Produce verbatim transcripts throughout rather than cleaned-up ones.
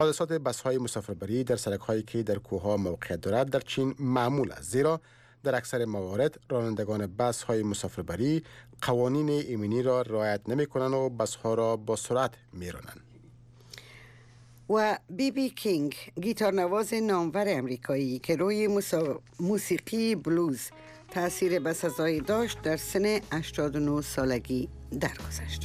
حادثات بس‌های مسافربری در سرک‌هایی که در کوه‌ها موقعیت دارد در چین معمول است، زیرا در اکثر موارد رانندگان بس‌های مسافربری قوانین ایمنی را رعایت نمی‌کنند و بس‌ها را با سرعت می‌رانند. و بی بی کینگ، گیتارنواز نامور امریکایی که روی موسیقی بلوز تأثیر بسزایی داشت، در سن هشتاد و نه سالگی درگذشت.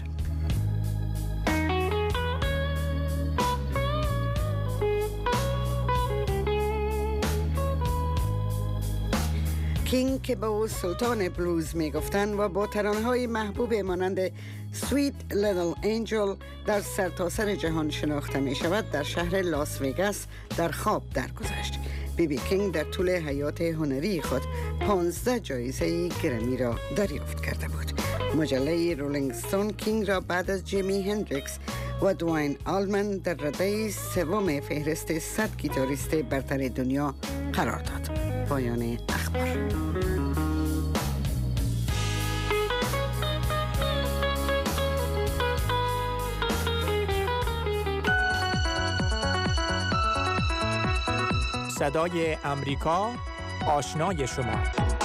کینگ که به او سلطان بلوز می گفتند و با ترانه‌های محبوب مانند سویت لیتل انجل در سرتاسر جهان شناخته می شود، در شهر لاس وگاس در خواب درگذشت. بی بی کینگ در طول حیات هنری خود پانزده جایزه گرمی را دریافت کرده بود. مجله رولینگ استون کینگ را بعد از جیمی هندریکس و دوین آلمن در رده سوم فهرست صد گیتاریست برتر دنیا قرار داد. پایان اخبار. صدای امریکا، آشنای شما.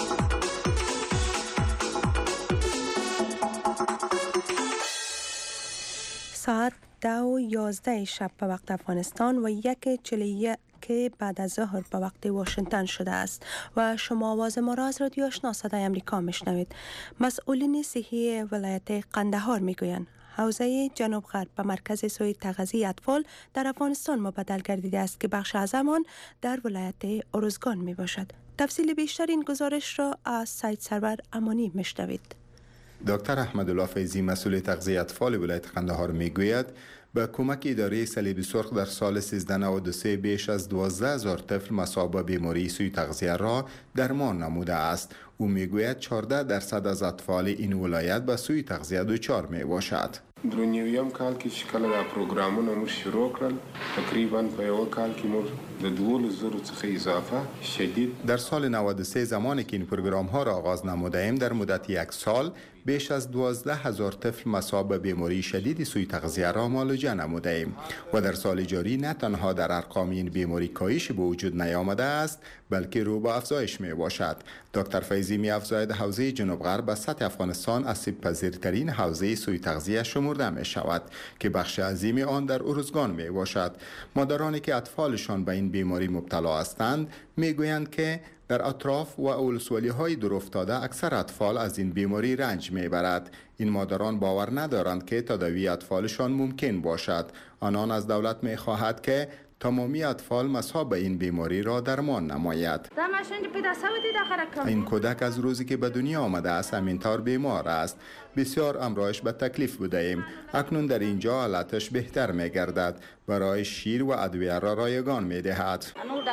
ساعت ده و یازده شب به وقت افغانستان و یک چلیه که بعد از ظهر به وقت واشنگتن شده است و شما آواز ما را از رادیو آشنا صدای امریکا میشنوید. مسئولین صحی ولایت قندهار میگویند حوزه جنوب غرب به مرکز سوی تغذیه اطفال در افغانستان مبدل گردیده است که بخش از آن در ولایت ارزگان می باشد. تفصیل بیشتر این گزارش را از سید سرور امانی میشنوید. دکتر احمدالله فیضی مسئول تغذیه اطفال ولایت قندهار میگوید با کمک اداره صلیب سرخ در سال سیزده نود و سه بیش از دوازده هزار طفل مصاب به بیماری سوی تغذیه را درمان نموده است. او میگوید چهارده درصد از اطفال این ولایت به سوی تغذیه دچار می باشد. در نیویم کال کې چې کله دا پروګرامونه موږ شروع کړل تقریبا په یو کال کې موږ د دوولس زرو څخه اضافه شدید. در سال نود و سه زمانی که این پروگرام ها را آغاز نموده ایم در مدت یک سال بیش از دوازده هزار طفل مصاب به بیماری شدید سوی تغذیه را معالجه نموده ایم و در سال جاری نه تنها در ارقام این بیماری کاهش به وجود نیامده است بلکه رو به افزایش می باشد. دکتر فیضی می افزاید حوزه جنوب غرب به سطح افغانستان آسیب پذیرترین حوزه سوی تغذیه شمرده می شود که بخش عظیم آن در ارزگان می باشد. مادرانی که اطفالشان به این بیماری مبتلا هستند می گویند که در اطراف و ولسوالی های دور افتاده اکثر اطفال از این بیماری رنج می برد. این مادران باور ندارند که تداوی اطفالشان ممکن باشد. آنان از دولت می خواهد که تمامی اطفال مصاب به این بیماری را درمان نماید. این کودک از روزی که به دنیا آمده است همینطور بیمار است. بسیار امرایش به تکلیف بوده ایم. اکنون در اینجا حالتش بهتر می گردد. برای شیر و ادویه را رایگان می دهد.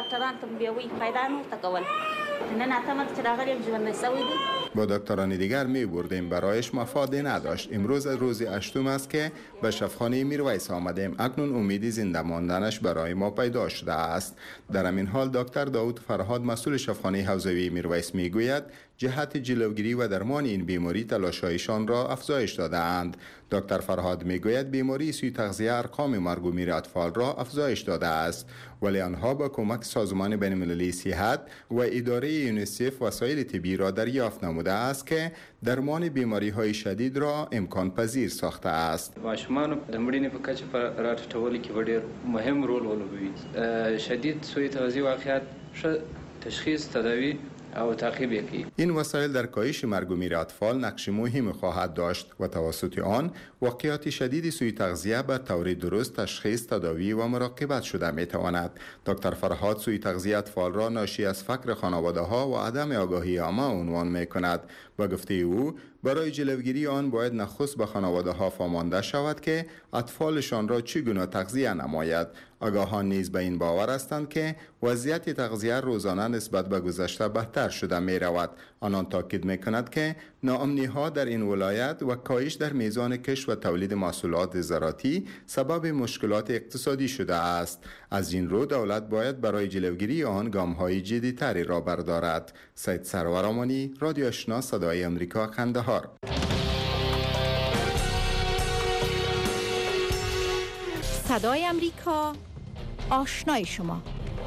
با دکتران دیگر می بردیم برایش مفادی نداشت. امروز روز هشتم است که به شفاخانه میرویس آمدیم. اکنون امیدی زنده ماندنش برای ما پیدا شده است. در همین حال دکتر داود فرهاد مسئول شفاخانه حوزوی میرویس میگوید جهت جلوگیری و درمان این بیماری تلاش‌هایشان را افزایش داده‌اند. دکتر فرهاد میگوید بیماری سوی تغذیه ارقام مرگ و میر اطفال را افزایش داده است ولی آنها با کمک سازمان بین‌المللی صحت و اداره یونیسف وسایل طبی را دریافت نموده است که درمان بیماری‌های شدید را امکان پذیر ساخته است. ماشومان د مړینې په کچه په راټیټولو کې ډېر مهم رول ولوبوي. شدید سوی تغذیه واقعیت ښه تشخیص تداوی او تعقیب یکی. این وسایل در کاهش مرگ و میر اطفال نقش مهمی خواهد داشت و توسط آن واقعیت شدید سوی تغذیه به طور درست تشخیص، تداوی و مراقبت شده می تواند. دکتر فرهاد سوی تغذیه اطفال را ناشی از فقر خانواده ها و عدم آگاهی عامه عنوان می کند. با گفته او برای جلوگیری آن باید نخست به خانواده ها فهمانده شود که اطفالشان را چگونه تغذیه نماید. آگاهان نیز به این باور هستند که وضعیت تغذیه روزانه نسبت به گذشته بهتر شده می رود. آنان تاکید می کند که ناامنی ها در این ولایت و کاهش در میزان کشت و تولید محصولات زراعتی سبب مشکلات اقتصادی شده است. از این رو دولت باید برای جلوگیری آن گام های جدی تری را بردارد. سید سرور امانی، رادیو آشنا صدای امریکا، قندهار. صدای امریکا، آشنای شما.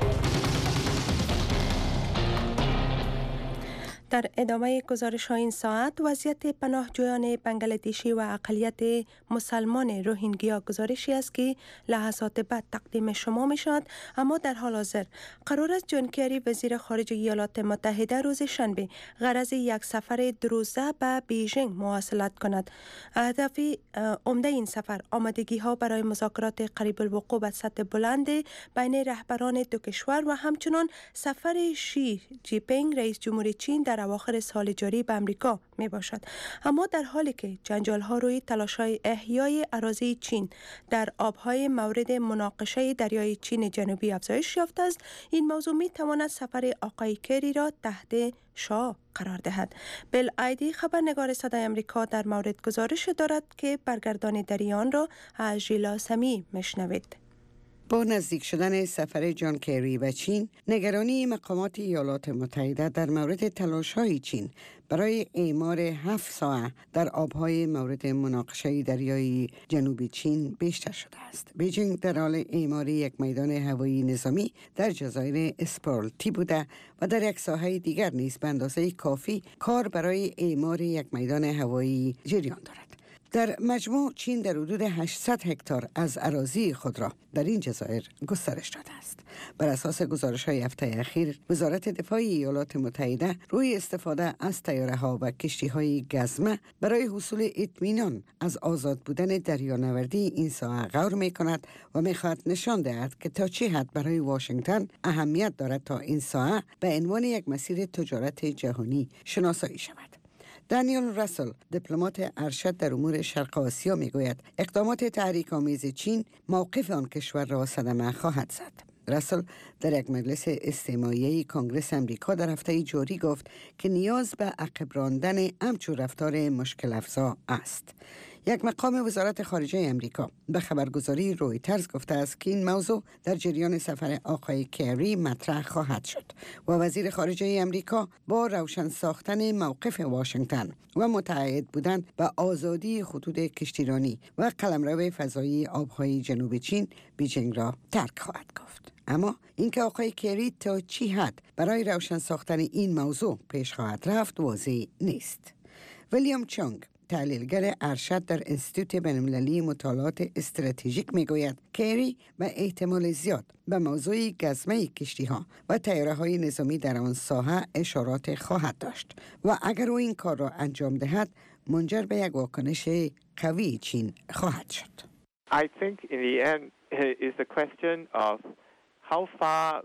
در ادامه گزارش ها این ساعت وضعیت پناهجویان بنگلادشی و اقلیت مسلمان روهینگیا گزارشی است که لحظات بعد تقدیم شما می شود. اما در حال حاضر قرار است جان کری وزیر خارجه ایالات متحده روز شنبه غرض یک سفر دو روزه به بیژینگ مواصلت کند. هدف عمده این سفر آمادگی ها برای مذاکرات قریب الوقوع به سطح بلند بین رهبران دو کشور و همچنان سفر شی جی پینگ رئیس جمهور چین در اواخر سال جاری به امریکا می باشد. اما در حالی که جنجال ها روی تلاش‌های احیای اراضی چین در آبهای مورد مناقشه دریای چین جنوبی افزایش یافته است، این موضوع می تواند سفر آقای کری را تحت شعاع قرار دهد. بل ایدی خبرنگار صدای امریکا در مورد گزارش دارد که برگردان در آن را از ژیلا سمی میشنوید. با نزدیک شدن سفر جان کری به چین، نگرانی مقامات ایالات متحده در مورد تلاش‌های چین برای اعمار هفت ساعه در آبهای مورد مناقشه دریای جنوبی چین بیشتر شده است. بیجینگ در حال اعمار یک میدان هوایی نظامی در جزایر اسپارلتی بوده و در یک ساحه دیگر نیز به اندازه کافی کار برای اعمار یک میدان هوایی جریان دارد. در مجموع چین در حدود هشتصد هکتار از اراضی خود را در این جزایر گسترش داده است. بر اساس گزارش‌های هفته اخیر، وزارت دفاع ایالات متحده روی استفاده از طیاره‌ها و کشتی‌های گزمه برای حصول اطمینان از آزاد بودن دریانوردی این ساحه غور می‌کند و می‌خواهد نشان دهد که تا چه حد برای واشنگتن اهمیت دارد تا این ساحه به عنوان یک مسیر تجارت جهانی شناسایی شود. دانیل راسل، دیپلمات ارشد در امور شرق آسیا، میگوید اقدامات تحریک‌آمیز چین موقف آن کشور را صدمه خواهد زد. راسل در یک مجلس استماعی کنگره امریکا در هفته جاری گفت که نیاز به عقب راندن همچون رفتار مشکل افزا است. یک مقام وزارت خارجه امریکا به خبرگزاری رویترز گفته است که این موضوع در جریان سفر آقای کری مطرح خواهد شد و وزیر خارجه امریکا با روشن ساختن موقف واشنگتن و متعهد بودن به آزادی خطوط کشتیرانی و قلمرو فضایی آبهای جنوب چین بیجینگ را ترک خواهد گفت. اما اینکه آقای کری تا چی حد برای روشن ساختن این موضوع پیش خواهد رفت واضح نیست. ویلیام چونگ، تحلیلگر ارشد در انستیتوت بین‌المللی مطالعات استراتژیک، میگوید کری به احتمال زیاد به موضوع گزمه کشتی‌ها و طیاره‌های نظامی در آن ساحه اشارات خواهد داشت و اگر او این کار را انجام دهد منجر به یک واکنش قوی چین خواهد شد. I think in the end is the question of how far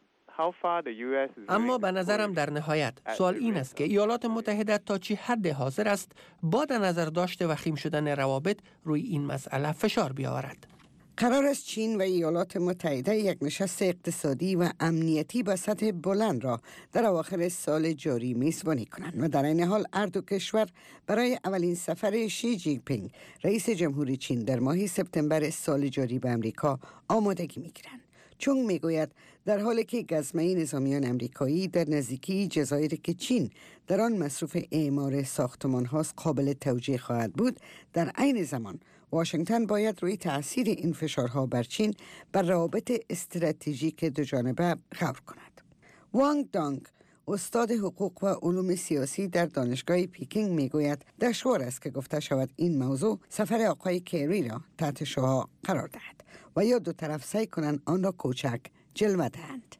اما به نظرم در نهایت سوال این است که ایالات متحده تا چه حد حاضر است با در نظر داشته وخیم شدن روابط روی این مسئله فشار بیاورد. قرار است چین و ایالات متحده یک نشست اقتصادی و امنیتی با سطح بلند را در اواخر سال جاری میزبانی کنند و در این حال هر دو کشور برای اولین سفر شی جی پینگ رئیس جمهوری چین در ماه سپتامبر سال جاری به امریکا آمادگی میگیرند. چونگ میگوید در حالی که گزمه نظامیان امریکایی در نزدیکی جزایری که چین در آن مصروف اعمار ساختمان هاست قابل توجیه خواهد بود، در عین زمان واشنگتن باید روی تأثیر این فشارها بر چین بر روابط استراتژیک دو جانبه غور کند. وانگ دانگ، استاد حقوق و علوم سیاسی در دانشگاه پیکینگ، میگوید دشوار است که گفته شود این موضوع سفر آقای کری را تحت شعاع قرار دهد و یا دو طرف سعی کنند آن را کوچک جلوه دهند.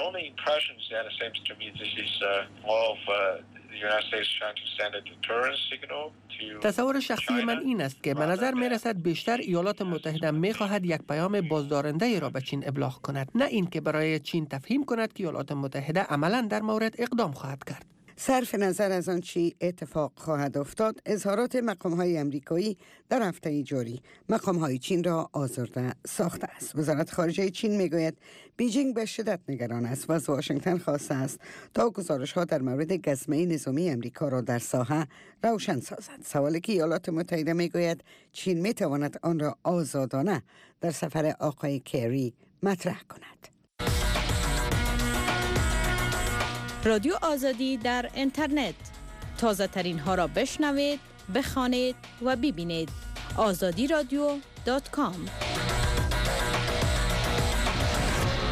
تصور شخصی من این است که به نظر می رسد بیشتر ایالات متحده می خواهد یک پیام بازدارنده را به چین ابلاغ کند، نه این که برای چین تفهیم کند که ایالات متحده عملاً در مورد اقدام خواهد کرد. صرف نظر از آن چی اتفاق خواهد افتاد، اظهارات مقام‌های امریکایی در هفته جاری مقام‌های چین را آزرده ساخته است. وزارت خارجه چین میگوید بیجینگ به شدت نگران است و از واشنگتن خواسته است تا گزارش‌ها در مورد گزمه نظامی امریکا را در ساحه روشن سازد. سوالی که ایالات متحده میگوید چین میتواند آن را آزادانه در سفر آقای کری مطرح کند. رادیو آزادی در اینترنت، تازه ترین ها را بشنوید، بخوانید و ببینید. آزادی رادیو دات کام.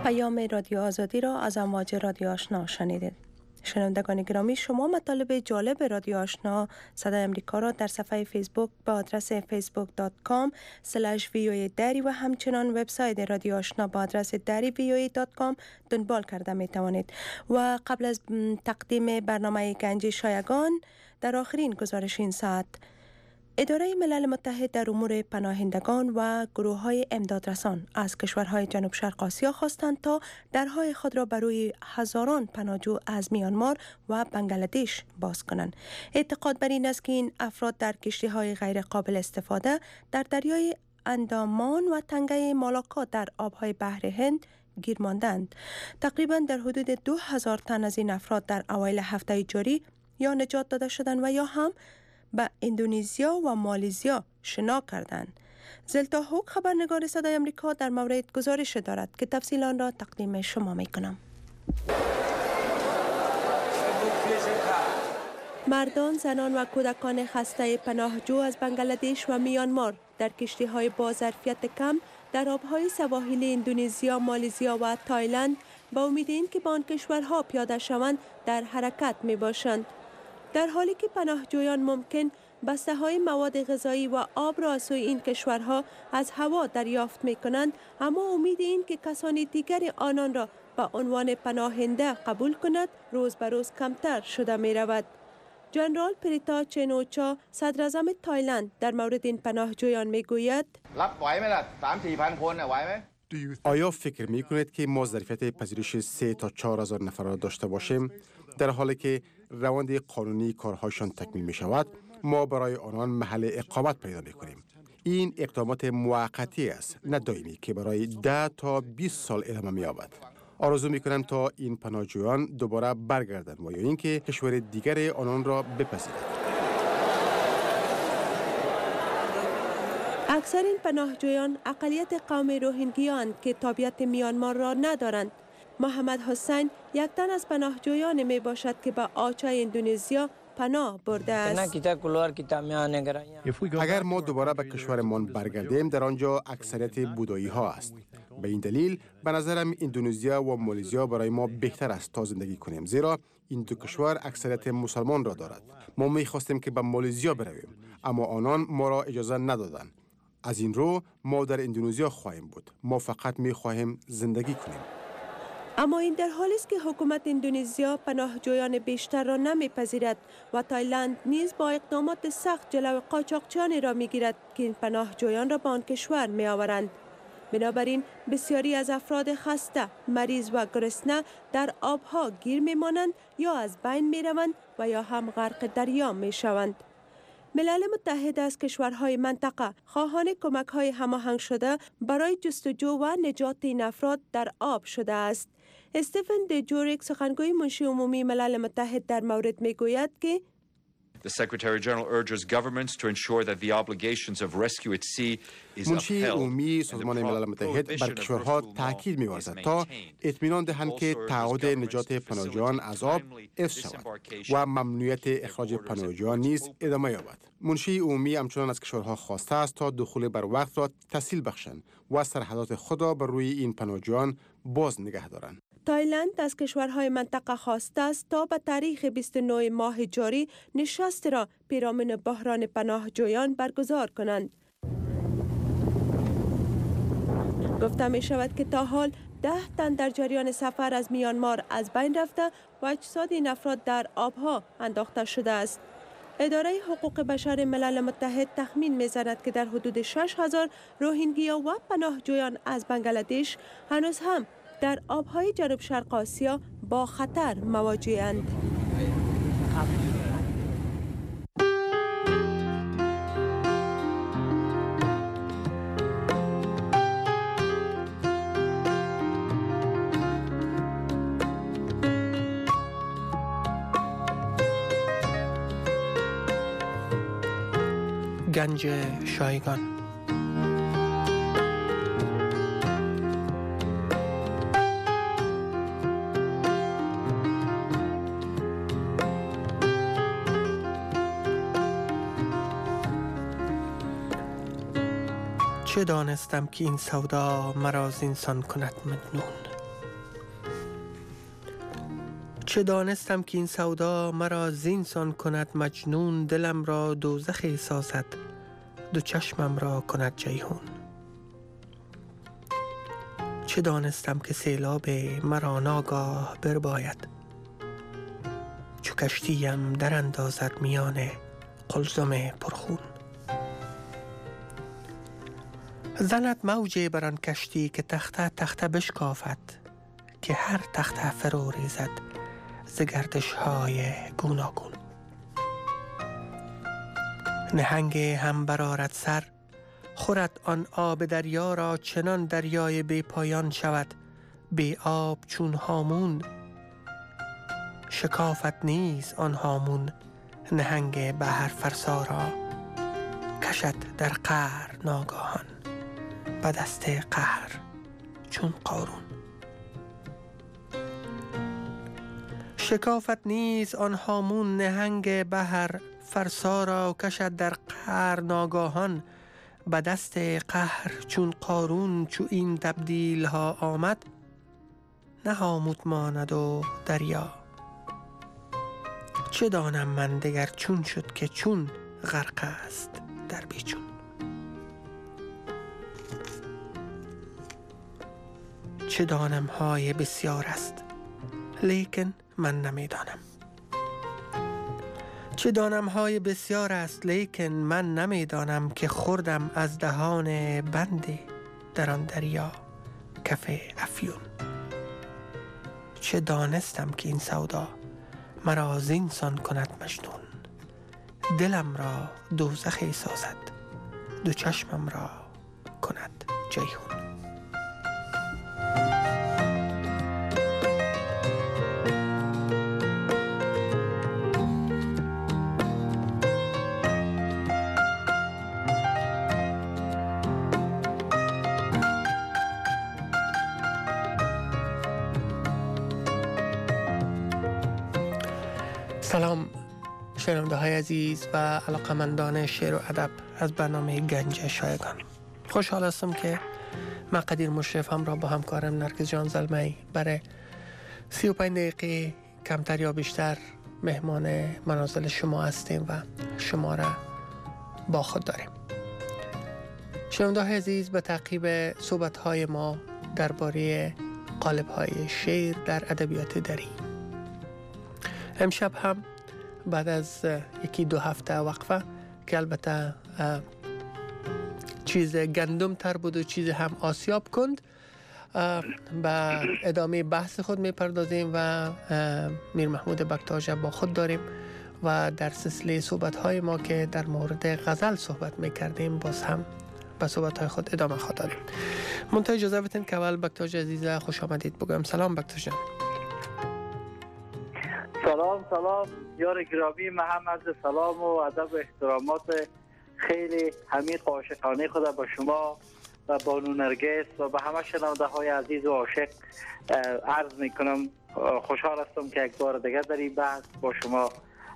پیام رادیو آزادی را از امواج رادیو آشنا شنیدید. شنوندگان گرامی، شما مطالب جالب رادیو آشنا صدای امریکا را در صفحه فیسبوک با آدرس فیسبوک دات کام اسلش وی او ای دری و همچنان وبسایت رادیو آشنا با آدرس دری وی او ای دات کام دنبال کرده می توانید. و قبل از تقدیم برنامه گنج شایگان، در آخرین گزارش این ساعت، اداره ملل متحد در امور پناهندگان و گروه های امدادرسان از کشورهای جنوب شرق آسیا خواستند تا درهای خود را برای هزاران پناهجو از میانمار و بنگلادش باز کنند. اعتقاد بر این است که این افراد در کشتی های غیر قابل استفاده در دریای اندامان و تنگه مالاکا در آبهای بحر هند گیر ماندند. تقریبا در حدود دو هزار تن از این افراد در اوایل هفته جاری یا نجات داده شدند و یا هم به اندونزیا و مالزیا شنا کردند. زلتا هوک، خبرنگار صدای امریکا، در مورد گزارش دارد که تفصیل آن را تقدیم شما می کنم. مردان، زنان و کودکان خسته پناهجو از بنگلادش و میانمار در کشتی های با ظرفیت کم در آبهای سواحلی اندونزیا، مالزیا و تایلند با امید این که به آن کشورها پیاده شوند در حرکت می باشند. در حالی که پناهجویان ممکن بسته های مواد غذایی و آب را از سوی این کشورها از هوا دریافت می کنند، اما امید این که کسان دیگر آنان را به عنوان پناهنده قبول کند روز به روز کمتر شده می رود. جنرال پریتا چنوچا، صدر اعظم تایلند، در مورد این پناهجویان می گوید: آیا فکر می کنید که ما ظرفیت پذیرش سه تا چهار هزار نفر را داشته باشیم؟ در حالی که روند قانونی کارهاشان تکمیل می شود، ما برای آنان محل اقامت پیدا می کنیم. این اقدامات موقتی است، نه دائمی، که برای ده تا بیست سال ادامه می یابد. آرزو می کنم تا این پناهجویان دوباره برگردند و یا اینکه کشور دیگر آنان را بپذیرد. اکثر این پناهجویان اقلیت قوم روهینگیاند که تابعیت میانمار را ندارند. محمد حسین یک تن از پناهجویان می باشد که به آچه اندونزیا پناه برده است. اگر ما دوباره به کشورمان برگردیم، در آنجا اکثریت بودایی ها است. به این دلیل به نظرم اندونزیا و مالزیا برای ما بهتر است تا زندگی کنیم، زیرا این دو کشور اکثریت مسلمان را دارد. ما می خواستیم که به مالزیا برویم، اما آنان ما را اجازه ندادند. از این رو ما در اندونزیا خواهیم بود. ما فقط می خواهیم زندگی کنیم. اما این در حالی است که حکومت اندونزیا پناهجویان بیشتر را نمیپذیرد و تایلند نیز با اقدامات سخت جلو قاچاقچیانی را میگیرد که این پناهجویان را به آن کشور می آورند. بنابراین بسیاری از افراد خسته، مریض و گرسنه در آبها گیر میمانند یا از بین می روند و یا هم غرق دریا می شوند. ملل متحد از کشورهای منطقه خواهان کمک‌های هماهنگ شده برای جستجو و نجات این افراد در آب شده است. استفن دجوریک، سخنگوی منشی عمومی ملل متحد، در مورد میگوید که The Secretary General urges governments to ensure that the obligations of rescue at sea is منشی upheld. عمومی سازمان ملل متحد بر کشورها تاکید می‌ورزد تا اطمینان دهند که تعهد نجات پناهجویان از آب حفظ شود و ممنوعیت اخراج پناهجویان نیز ادامه یابد. منشی عمومی همچنان از کشورها خواسته است تا دخول بر وقت را تسهیل بخشند و سرحدات خود را بر روی این پناهجویان باز نگه دارند. تایلند از کشورهای منطقه خواسته است تا به تاریخ بیست و نه ماه جاری نشست را پیرامون بحران پناهجویان برگزار کنند. گفته می شود که تا حال ده تن در جریان سفر از میانمار از بین رفته و اجساد این افراد در آبها انداخته شده است. اداره حقوق بشر ملل متحد تخمین می‌زند که در حدود شش هزار روهینگیا و پناهجویان از بنگلادش هنوز هم در آبهای جنوب شرق آسیا با خطر مواجه‌اند. گنج شایگان. چه دانستم که این سودا مرا زینسان کند مجنون. چه دانستم که این سودا مرا زینسان کند مجنون، دلم را دوزخی سازد دو چشمم را کند جیحون. چه دانستم که سیلاب مرا ناگاه برباید، چو کشتیم در اندازد میان قلزم پرخون. زند موجی بر آن کشتی که تخته تخته بشکافد، که هر تخته فرو ریزد ز گردش های گوناگون. نهنگ هم برآرد سر، خورد آن آب دریا را، چنان دریای بی پایان شود بی آب چون هامون. شکافت نیز آن هامون نهنگ بحر فرسا را، کشد در قعر ناگاهان به دست قهر چون قارون. شکافت نیز آن هامون نهنگ بحر فرسا را، کشد در قهر ناگاهان به دست قهر چون قارون. چو این تبدیل ها آمد نه هامون ماند و دریا، چه دانم من دگر چون شد که چون غرق است در بیچون. چه دانم های بسیار است لیکن من نمیدانم. چه دانم های بسیار است لیکن من نمیدانم، که خوردم از دهان بندی در آن دریا کف افیون. چه دانستم که این سودا مرا زینسان کند مجنون، دلم را دوزخی سازد دو چشمم را کند جیحون. سلام شنونده های عزیز و علاقمندان شعر و ادب از برنامه گنج شایگان. خوشحال هستم که من قدیر مشرف هم را با همکارم نرگس جان زلمی برای سی و پنج دقیقه کمتر یا بیشتر مهمان منازل شما هستیم و شما را با خود داریم. شنونده های عزیز، به تعقیب صحبت های ما درباره قالب های شعر در ادبیات دری، امشب هم بعد از یکی دو هفته وقفه که البته چیز گندم تر بود و چیز هم آسیاب کند، به ادامه بحث خود می پردازیم و میر محمود بکتاژ با خود داریم و در سلسله صحبت های ما که در مورد غزل صحبت می کردیم باز هم به صحبت های خود ادامه خود داریم. منتها اجازه بدین که اول بکتاژ عزیز خوش آمدید بگم. سلام بکتاژ. سلام سلام یار گرامی، محمد سلام و ادب و احترامات خیلی عمیق و عاشقانه خدا با شما و بانو نرگس و به همه شنونده های عزیز و عاشق عرض می کنم. خوشحال هستم که یک بار دیگر در این بحث با شما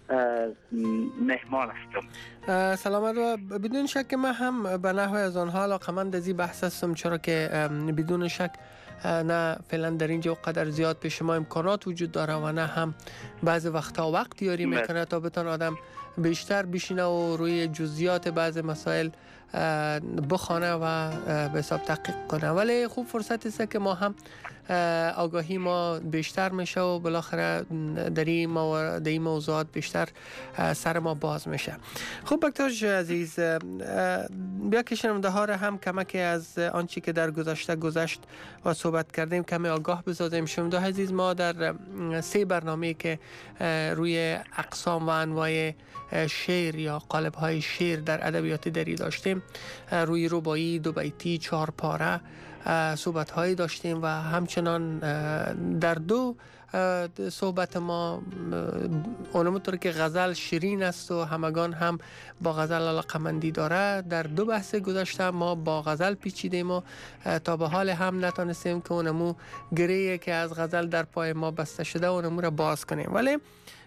مهمان هستم. سلام رو بدون شک من هم به نحوی از آنها علاقمند از این بحث هستم، چرا که بدون شک نه فعلا در اینجا قدر زیاد پیش ما امکانات وجود داره و نه هم بعض وقتا وقت یاری میکنه تا بتون آدم بیشتر بشینه و روی جزئیات بعض مسائل بخونه و به حساب تحقیق کنه. ولی خوب فرصت است که ما هم آگاهی ما بیشتر میشه و بالاخره در این موارد این موضوعات بیشتر سر ما باز میشه. خوب بکتاژ عزیز، بیا که شنونده ها را هم کمک از آنچه که در گذشته گذشت و صحبت کردیم کمی آگاه بسازیم. شنونده عزیز، ما در سه برنامه که روی اقسام و انواع شعر یا قالب های شعر در ادبیات دری داشتیم، روی رباعی، دو بیتی، چهار پاره صحبت هایی داشتیم و همچنان در دو صحبت ما اونمونطور که غزل شیرین است و همگان هم با غزل علاقمندی داره، در دو بحث گذشته ما با غزل پیچیدیم و تا به حال هم نتونستیم که اونمو گریه که از غزل در پای ما بسته شده اونمو را باز کنیم. ولی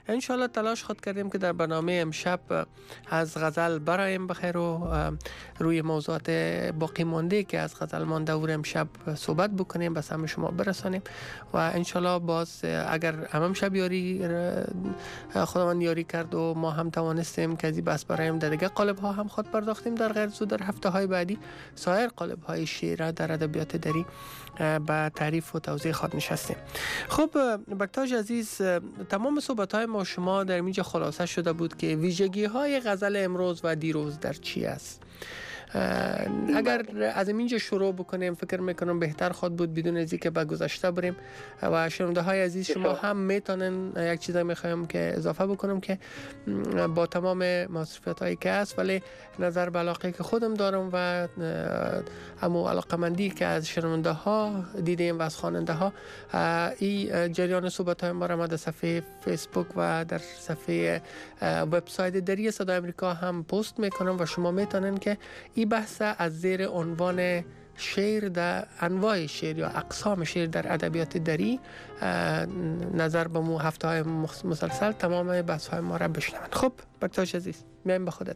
انشالله تلاش خود کردیم که در برنامه امشب از غزل برایم بخیر و روی موضوعات باقی مانده که از غزل مان دور امشب صحبت بکنیم، بس همه شما برسانیم و انشالله باز اگر هم امشب یاری خداوند یاری کرد و ما هم توانستیم که از بس برایم در دیگه قالب ها هم خود پرداختیم در غیر زود در هفته های بعدی سایر قالب های شعر در ادبیات دری با تعریف و توضیح خود نشستیم. خب بکتاش عزیز، تمام صحبت های ما شما در اینجا خلاصه شده بود که ویژگی های غزل امروز و دیروز در چی است. اگر از اینجا شروع بکنیم فکر میکنم بهتر خود بود بدون از اینکه به گذشته بریم و شنونده های عزیز شما هم میتونن یک چیزی میخوایم که اضافه بکنم که با تمام مصرفیت هایی که هست ولی نظر به علاقه که خودم دارم و همو علاقمندی که از شنونده ها دیدیم و از خواننده ها این جریان صحبت های ما را در صفحه فیسبوک و در صفحه وبسایت دری صدای آمریکا هم پست میکنم و شما میتونن که این بحث از زیر عنوان شعر در انواع شعر یا اقسام شعر در ادبیات دری نظر به مو هفته های مسلسل تمام بحث های ما را بشنوند. خب بکتاش عزیز میایم به خودت.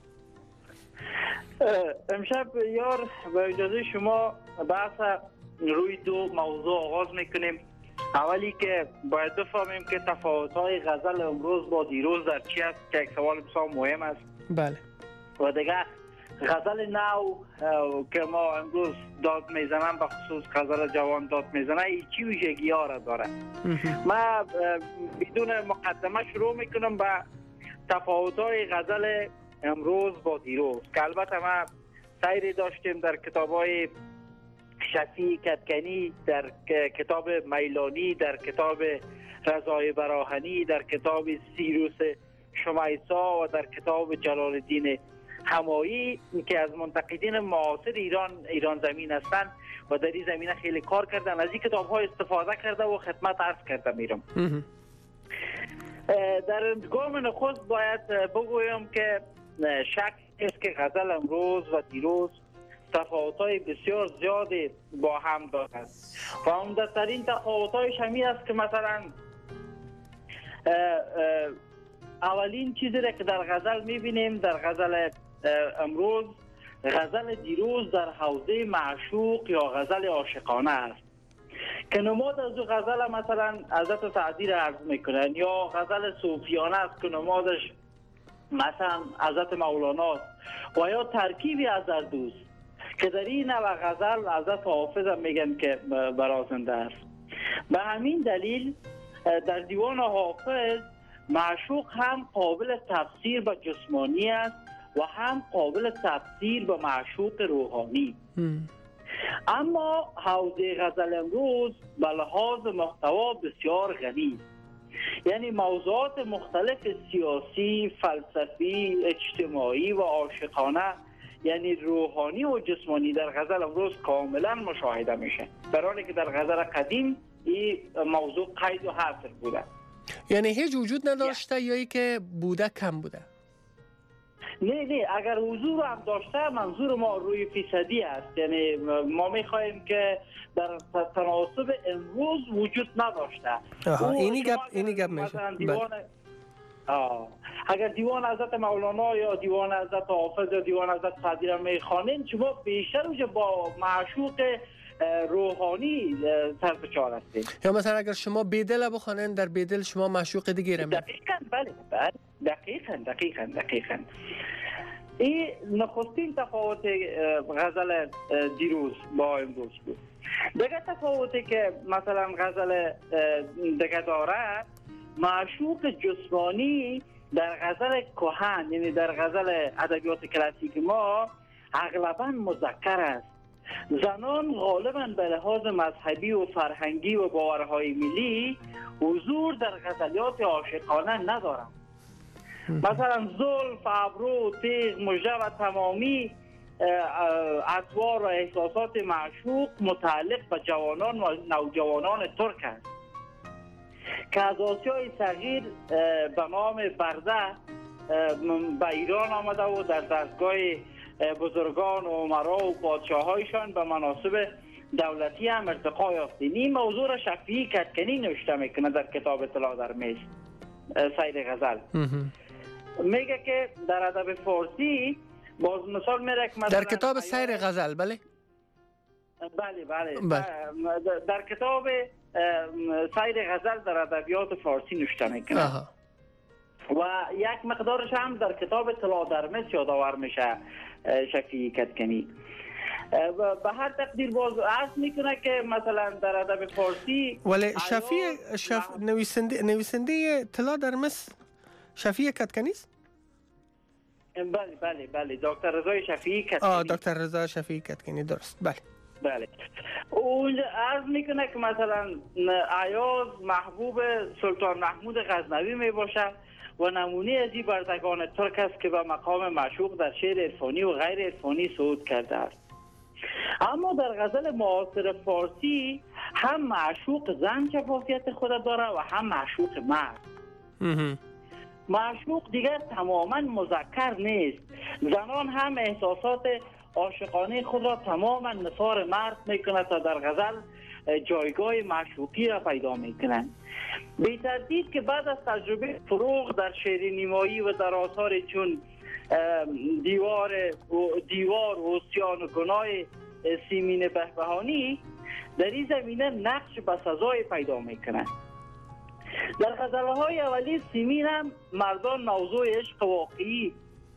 امشب یار با اجازه شما بحث روی دو موضوع آغاز میکنیم. اولی که باید بفهمیم که تفاوت های غزل امروز با دیروز در چی است که یک سوال بسیار مهم است. بله. و دیگه غزل نو که ما امروز داد میزنم به خصوص غزل جوان داد میزنه ای چی ویژگی ها را داره. من بدون مقدمه شروع میکنم به تفاوت های غزل امروز با دیروز که البته ما سیری داشتیم در کتاب های شفیع کدکنی، در کتاب میلانی، در کتاب رضای براهنی، در کتاب سیروس شمیسا و در کتاب جلال الدین همایی که از منتقدین معاصر ایران ایران زمین هستند و در این زمینه خیلی کار کردن. از این کتاب ها استفاده کرده و خدمت عرض کرده میرم. در گام نخست باید بگویم که شک است که غزل امروز و دیروز تفاوت‌های بسیار زیادی با هم دارند و عمده‌ترین تفاوت‌هایش همین است که مثلا اولین چیزی را که در غزل می‌بینیم در غزل امروز غزل دیروز در حوزه معشوق یا غزل عاشقانه است که نماد از او غزل مثلا حضرت سعدی را عرض میکنن یا غزل صوفیانه است که نمادش مثلا حضرت مولانا است و یا ترکیبی از هر دوست که در این نوع غزل حضرت حافظ هم میگن که برازنده است. به همین دلیل در دیوان حافظ معشوق هم قابل تفسیر به جسمانی است و هم قابل تفسیر به معشوق روحانی. اما حوزه غزل امروز به لحاظ محتوا بسیار غنی، یعنی موضوعات مختلف سیاسی، فلسفی، اجتماعی و عاشقانه یعنی روحانی و جسمانی در غزل امروز کاملا مشاهده میشه، در حالی که در غزل قدیم این موضوع قید و حصر بوده. یعنی هیچ وجود نداشته یا ای که بوده کم بوده؟ نه نه اگر حضور هم داشته منظور ما روی فیصدی است، یعنی ما میخواهیم که در تناسب امروز وجود نداشته. آها اینی گپ اینی گپ میشه. دیوان آه. اگر دیوان حضرت مولانا یا دیوان حضرت حافظ یا دیوان حضرت سعدی را میخوانین شما بیشتر اونجا با معشوق روحانی سرفشار هستید. یا مثلا اگر شما بیدل بخوانین در بیدل شما معشوق دیگه را میبینید. دقیقاً بله بله دقیقاً دقیقاً دقیقاً این نخستین تفاوت غزل دیروز با امروز بود. دیگه تفاوتی که مثلا غزل دیگه داره معشوق جسمانی در غزل کهن یعنی در غزل ادبیات کلاسیک ما اغلبا مذکر است. زنان غالبا به لحاظ مذهبی و فرهنگی و باورهای ملی حضور در غزلیات عاشقانه ندارند. مثلا زلف، ابرو، تیغ، مژه و تمامی اطوار و احساسات معشوق متعلق به جوانان و نوجوانان ترک است که از آسیای صغیر به نام برده به ایران آمده و در دستگاه بزرگان و امرا و پادشاهایشان به مناصب دولتی هم ارتقا یافتین. این موضوع را شفیع کدکنی نوشته میکنه در کتاب اطلاع در میز سیر غزل. میگه که در ادب فارسی باز مثال میره که در کتاب سیر غزل. بله بله بله, بله. در کتاب سیر غزل در ادبیات فارسی نوشته میکنه و یک مقدارش هم در کتاب طلا در مصر یادآور میشه شفیع کدکنی. به هر تقدیر باز عرض میکنه که مثلا در ادب فارسی ولی شفیع شف... نویسنده نویسنده طلا در مصر شفیع کدکنی است؟ بله بله بله دکتر رضا شفیعی کدکنی. آه دکتر رضا شفیعی کدکنی درست. بله بله اونجا عرض میکنه که مثلا ایاز محبوب سلطان محمود غزنوی می باشه و نمونه از این بردگان ترک است که به مقام معشوق در شعر عرفانی و غیر عرفانی صعود کرده است. اما در غزل معاصر فارسی هم معشوق زن شفافیت خود داره و هم معشوق مرد. معشوق دیگر تماما مذکر نیست. زنان هم احساسات عاشقانه خود را تماما نثار مرد میکنه تا در غزل جایگاه معشوقی را پیدا میکنن. بی تردید که بعد از تجربه فروغ در شعر نیمایی و در آثار چون دیوار دیوار اوسیان و گناه سیمین بهبهانی در این زمینه نقش بسزای پیدا میکنن. در غزلهای اولی سیمین هم مردان موضوع عشق واقعی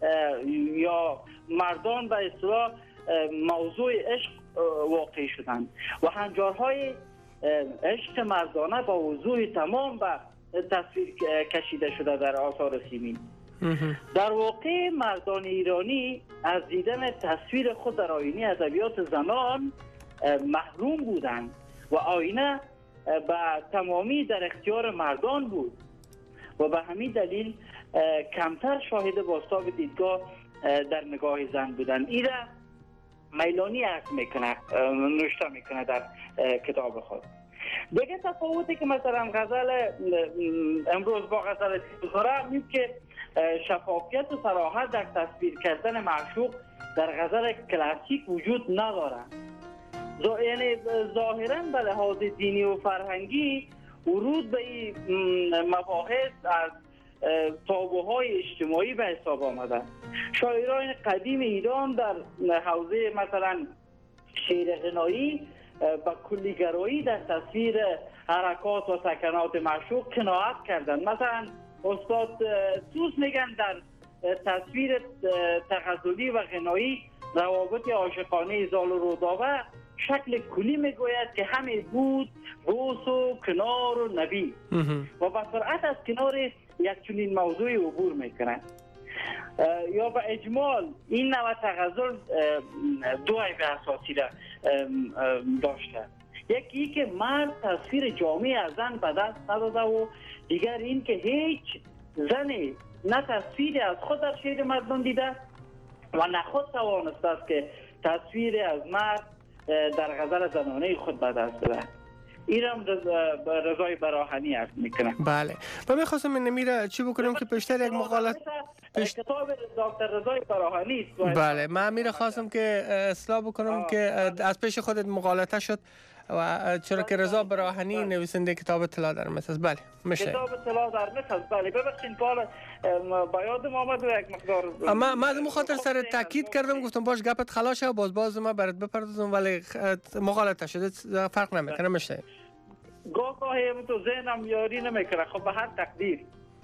یا مردان به اصطلاح موضوع عشق واقعی شدند و هنجارهای عشق مردانه با وضوح تمام به تصویر کشیده شده در آثار سیمین. در واقع مردان ایرانی از دیدن تصویر خود در آینه ادبیات زنان محروم بودند و آینه به تمامی در اختیار مردان بود و به همین دلیل کمتر شاهد بازتاب دیدگاه در نگاه زن بودند. این را میلانی عرض میکنه نوشته میکنه در کتاب خود. دیگه تفاوتی که مثلا غزل امروز با غزل دیگره این که شفافیت و صراحت در تصویر کردن معشوق در غزل کلاسیک وجود نداره. یعنی ظاهرا به لحاظ دینی و فرهنگی ورود به این مباحث از تابوهای اجتماعی به حساب آمده. شاعران قدیم ایران در حوزه مثلا شعر غنایی با کلیگرایی در تصویر حرکات و سکنات معشوق قناعت کردند. مثلا استاد توس میگن در تصویر تغزلی و غنایی روابط عاشقانه زال و رودابه شکل کلی میگوید که همه بود بوس و کنار و نبی و با سرعت از کنار یک چنین موضوعی عبور میکنند. یا به اجمال این نوع تغزل دو عیب اساسی را داشته. یکی که مرد تصویر جامعی از زن به دست نداده و دیگر این که هیچ زنی نه تصویری از خود در شعر مردان دیده و نه خود توانسته است که تصویر از مرد در غزل زنانه خود به دست بده. ایرم رضای براهنی عرض میکنه. بله و میخواستم من نمیره چی بکنم که پیشتر یک مقالت پیش... کتاب دکتر رضای براهنی است. بله من میره خواستم که اصلاح بکنم آه. که از پیش خودت مقالطه شد و چرا که رضا براهنی نویسنده کتاب طلا در مصر است. بله میشه کتاب طلا در مصر است. بله ببخشید بالا با یادم آمد یک مقدار اما من از مخاطر سر تاکید کردم گفتم باش گپت خلاص شه و باز باز ما برات بپردازم ولی مقالطه شده فرق نمیکنه. میشه گاه گاهی تو ذهنم یاری نمیکنه. خب به هر تقدیر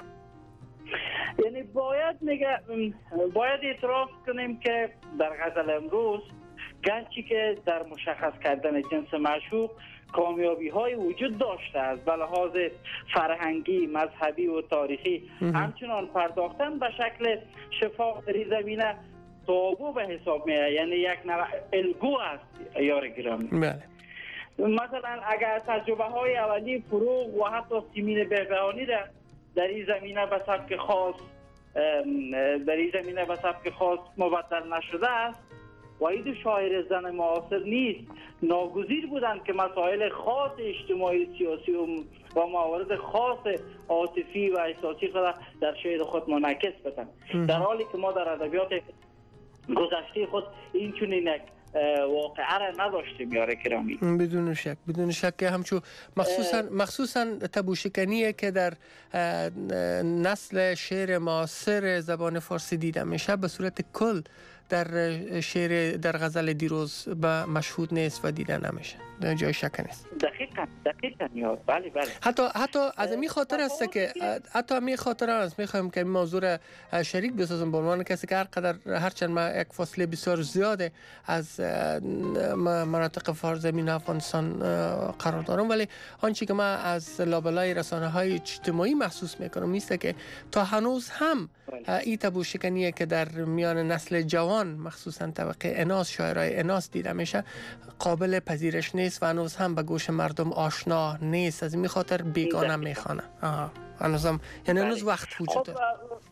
یعنی باید میگه باید اعتراف کنیم که در غزل امروز گرچه که در مشخص کردن جنس معشوق کامیابی های وجود داشته است به لحاظ فرهنگی، مذهبی و تاریخی همچنان پرداختن به شکل شفاف در این زمینه تابو به حساب میاد. یعنی یک نوع الگو است یار گرامی. بله مثلا اگر تجربه های اولی فروغ و حتی سیمین بهبهانی را در این زمینه به سبک خاص در این زمینه به سبک خاص مبدل نشده است و این شاعر زن معاصر نیست، ناگزیر بودند که مسائل خاص اجتماعی سیاسی و, و موارد خاص عاطفی و احساسی خود در شعر خود منعکس بدن، در حالی که ما در ادبیات گذشته خود این چنین یک واقعه را نداشتیم یار گرامی. بدون شک بدون شک که همچون مخصوصا مخصوصا تبوشکنیه که در نسل شعر معاصر زبان فارسی دیده میشه به صورت کل در شعر در غزل دیروز به مشهود نیست و دیده نمیشه، در جای شک نیست. دقیقاً دقیقاً یا بله بله. حتی حتی از این خاطر است که حتی می خاطر است میخوایم که این موضوع را شریک بسازم به عنوان کسی که هر قدر هرچند ما یک فاصله بسیار زیاده از مناطق فارزمین افغانستان قرار دارم، ولی آنچه که ما از لابلای رسانه های اجتماعی محسوس میکنم نیست که تا هنوز هم این تبوشکنیه که در میان نسل جوان مخصوصا طبقه اناث شاعرای اناث دیده میشه قابل پذیرش نیست و هنوز هم به گوش مردم آشنا نیست. از این خاطر بیگانه میخوانه. آها هنوز هم یعنی هنوز وقت وجود داره.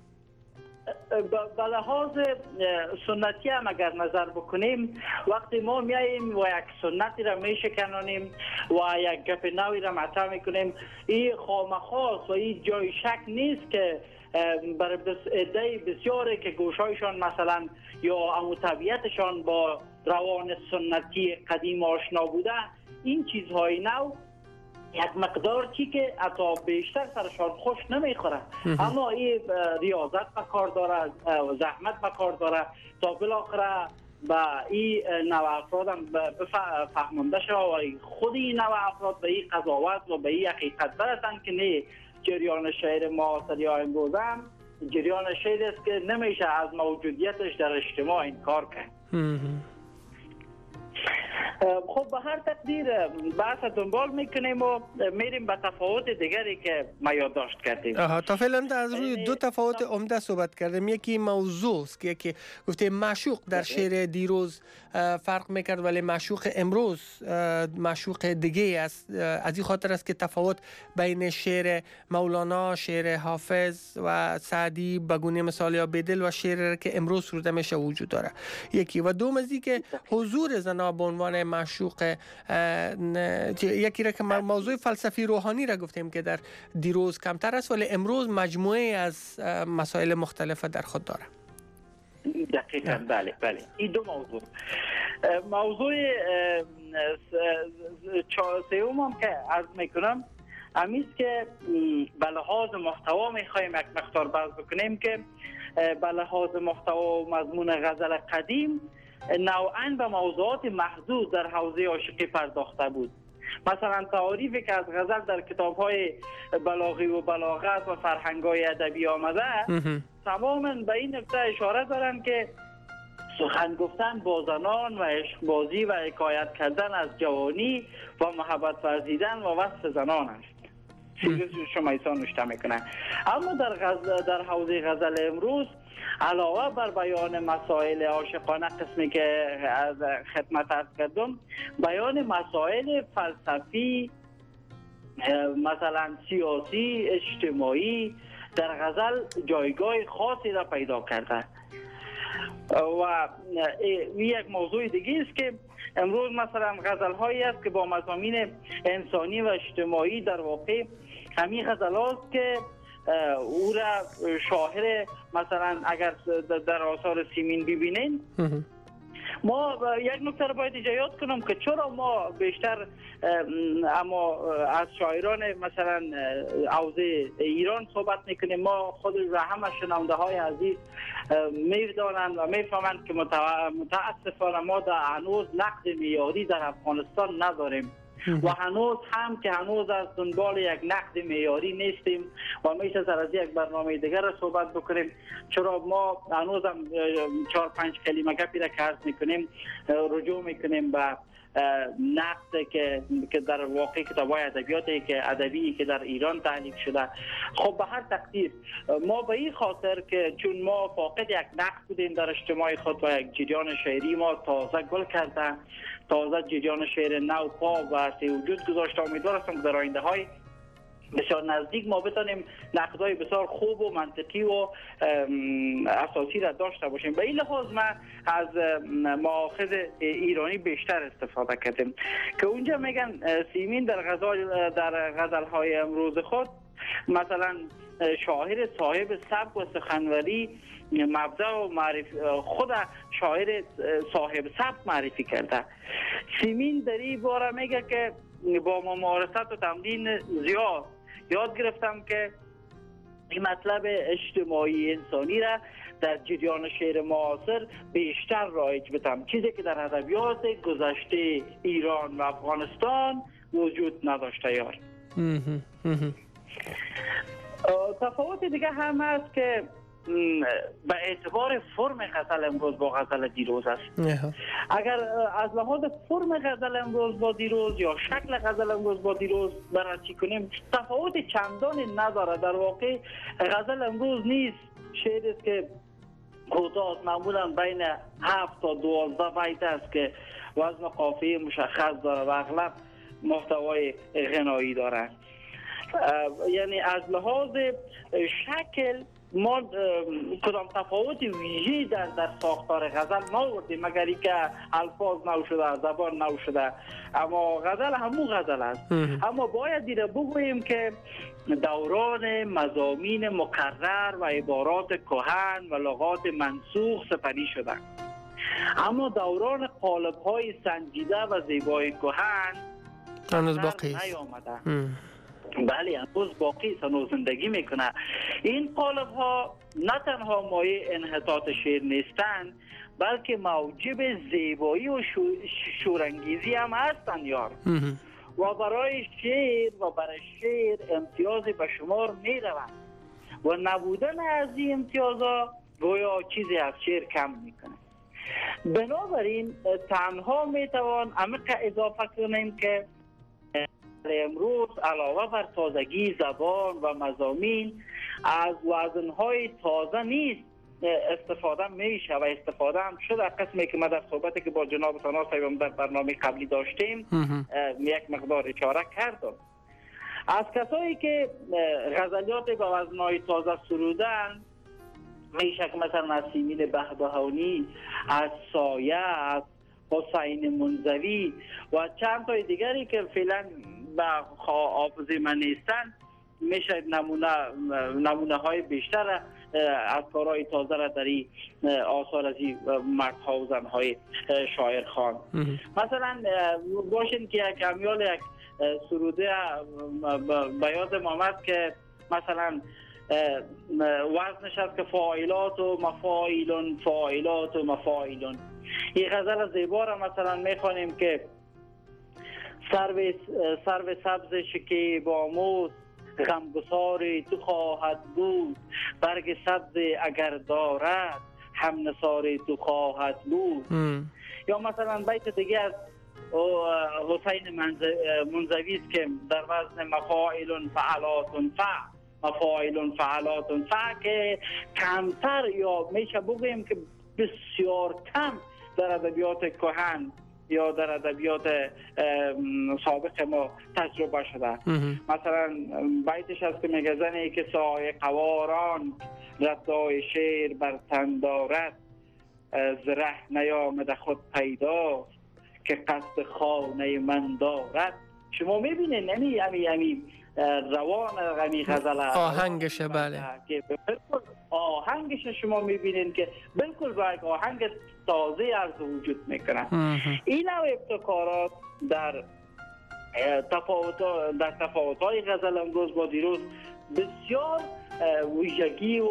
به لحاظ سنتی هم اگر نظر بکنیم وقتی ما میاییم و یک سنتی را میشکنانیم و یک گپ نوی را مطرح میکنیم این خامخواست و این جای شک نیست که برای عده بسیاری که گوشایشان مثلا یا امو طبیعتشان با روان سنتی قدیم آشنا بوده این چیزهای نو یک مقدار چی که حتی بیشتر سرشان خوش نمیخوره، اما این ریاضت به کار داره، زحمت به کار داره تا بالاخره با این نوع افراد هم فهمانده شده و خود این نوع افراد به این قضاوت و به این حقیقت برسن که نه جریان شعر معاصر یا امروز هم جریان شعر است که نمیشه از موجودیتش در اجتماع انکار کرد. خب به هر تقدیر بحث دنبال میکنیم و میریم به تفاوت دیگری که ما یادداشت کردیم. آها تا فعلا از روی دو تفاوت عمده صحبت کردیم. یکی موضوع است که یکی گفته معشوق در شعر دیروز فرق میکرد ولی معشوق امروز معشوق دیگه است. از این خاطر است که تفاوت بین شعر مولانا، شعر حافظ و سعدی به گونه مثال یا بدل و شعر که امروز سروده میشه وجود داره. یکی و دوم از این که حضور زنا به عنوان معشوق یکی را که موضوع فلسفی روحانی را گفتیم که در دیروز کمتر است ولی امروز مجموعه از مسائل مختلف در خود داره. دقیقاً بله بله. این دو موضوع موضوع سوم هم که عرض میکنم همیست که به لحاظ محتوا میخوایم یک مقدار بحث بکنیم که به لحاظ محتوا و مضمون غزل قدیم نوعاً به موضوعات محدود در حوزه عاشقی پرداخته بود. مثلا تعاریفی که از غزل در کتاب‌های بلاغی و بلاغت و فرهنگ‌های ادبی آمده تماماً به این نکته اشاره دارن که سخن گفتن با زنان و عشقبازی و حکایت کردن از جوانی و محبت ورزیدن و وصف زنان است. شما ایسان نوشته میکنن. اما در غزل در حوزه غزل امروز علاوه بر بیان مسائل عاشقانه قسمی که از خدمت عرض کردم بیان مسائل فلسفی مثلا سیاسی اجتماعی در غزل جایگاه خاصی را پیدا کرده و یک موضوع دیگه است که امروز مثلا غزل هایی است که با مضامین انسانی و اجتماعی در واقع همین غزل هاست که او را شاعر مثلا اگر در آثار سیمین ببینین ما یک نکته را باید ایجاد کنم که چرا ما بیشتر اما از شاعران مثلا حوزه ایران صحبت میکنیم ما خود را همه شنونده های عزیز میدانند و میفهمند که متاسفانه ما در هنوز نقد معیاری در افغانستان نداریم و هنوز هم که هنوز از دنبال یک نقد معیاری نیستیم و میشه سر از یک برنامه دیگر را صحبت بکنیم چرا ما هنوز هم چهار پنج کلمه گپی را که عرض میکنیم رجوع میکنیم به نقد که که در واقع کتاب‌های ادبیاتی که ادبی که در ایران تالیف شده. خب به هر تقدیر ما به این خاطر که چون ما فاقد یک نقد بودیم در اجتماع خود و یک جریان شعری ما تازه گل کرده تازه جریان شعر نو پا و وجود گذاشته امیدوار هستم در آینده های بسیار نزدیک ما بتانیم نقدهای بسیار خوب و منطقی و اساسی را داشته باشیم. به این لحاظ ما از مآخذ ایرانی بیشتر استفاده کردیم که اونجا میگن سیمین در غزل در غزل‌های امروز خود مثلا شاعر صاحب سبک و سخنوری مبدأ و معرفی خود شاعر صاحب سبک معرفی کرده. سیمین در این باره میگه که با ممارست و تمرین زیاد یاد گرفتم که این مطلب اجتماعی انسانی را در جریان شعر معاصر بیشتر رایج بدم، چیزی که در ادبیات گذشته ایران و افغانستان وجود نداشته یار. تفاوت دیگه هم هست که به اعتبار فرم غزل امروز با غزل دیروز است. اگر از لحاظ فرم غزل امروز با دیروز یا شکل غزل امروز با دیروز بررسی کنیم تفاوت چندانی نداره. در واقع غزل امروز نیست شعر است که کوتاه معمولا بین هفت تا دوازده بیت است که وزن قافیه مشخص داره و اغلب محتوای غنایی داره. یعنی از لحاظ شکل ما کدام تفاوت ویژه‌ای در در ساختار غزل ناوردیم مگر اینکه الفاظ نو شده، زبان نو شده، اما غزل همون غزل است. اما باید دیره بگوییم که دوران مضامین مکرر و عبارات کهن و لغات منسوخ سپری شده، اما دوران قالب‌های سنجیده و زیبای کهن هنوز باقی نیامده. بله هنوز باقی هنوز زندگی میکنه. این قالب ها نه تنها مایه انحطاط شعر نیستند بلکه موجب زیبایی و شورانگیزی هم هستند یار. و برای شعر و برای شعر امتیاز به شمار میروند و نبودن از این امتیازها گویا چیزی از شعر کم میکنه. بنابراین تنها میتوان عمیق اضافه کنیم که امروز علاوه بر تازگی زبان و مضامین از وزنهای تازه نیست استفاده میشه و استفاده هم شده. قسمی که ما در صحبتی که با جناب ثنا صاحب در برنامه قبلی داشتیم یک مقدار اشاره کردم. از کسایی که غزلیات با وزنهای تازه سرودن میشه که مثلا از سیمین بهبهانی، از سایه، از حسین منزوی و چند تای دیگری که فعلا به حافظه من نیستن میشه نمونه نمونه های بیشتر از کارهای تازه را در این آثار از این مردها و زنهای شاعر خوان. مثلا باشین که یک امیال یک سروده به یاد آمد که مثلا وزنش هست که فاعلات و مفاعلون فاعلات و مفاعلون. این غزل زیبا را مثلا میخوانیم که سرو سرو سبز شکیب آموز غمگسار تو خواهد بود، برگ سبز اگر دارد هم نثار تو خواهد بود. یا مثلا بیت دیگه از حسین منزوی است که در وزن مفاعل فعلات فع مفاعل فعلات فع که کمتر یا میشه بگوییم که بسیار کم در ادبیات کهن یا در ادبیات سابق ما تجربه شده. مثلا بیتش هست که میگه زنی که سایه قواران ردای شعر بر تن دارد، زره نیامده خود پیداست که قصد خانه من دارد. شما میبینید امی امی امی روان امی غزل آهنگشه. بله که بالکل آهنگش شما میبینید که بالکل با یک آهنگ تازه عرض وجود میکنه. این نوع ابتکارات در تفاوت در تفاوت‌های غزل امروز با دیروز بسیار ویژگی و